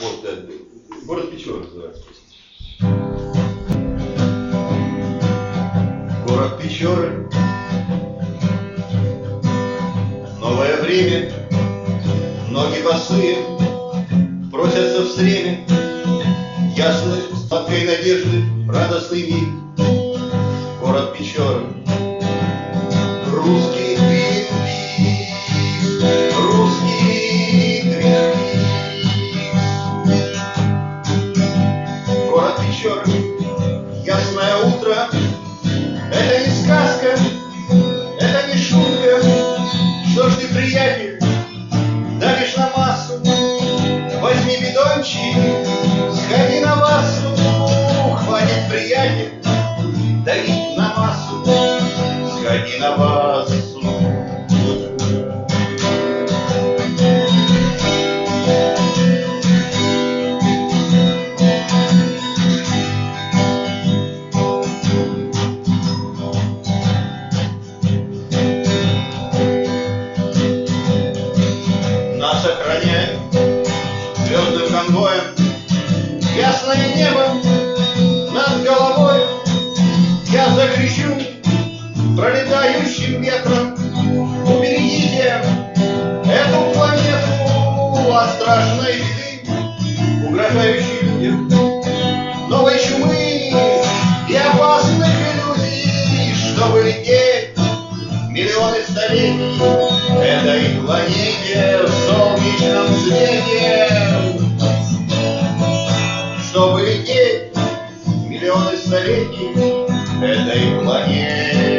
вот, город Печоры называется. Город Печоры, новое время, ноги босые просятся в стреме, ясной сладкой надежды, радостный миг. Город Печоры, русский твин-пикс, русский твин-пикс. Город Печоры, ясное утро, это не сказка, это не шутка. Что ж ты, приятель, давишь на массу? Возьми бидончик, сходи на массу. Хватит, приятель, давить на массу, сходи на массу. Нас охраняет звездным конвоем ясное небо над головой. Я закричу пролетающим ветром: уберегите эту планету от страшной беды, угрожающей людям, новой чумы и опасных иллюзий. Чтобы лететь миллионы столетий этой планете в солнечном свете, чтобы лететь миллионы столетий этой планете.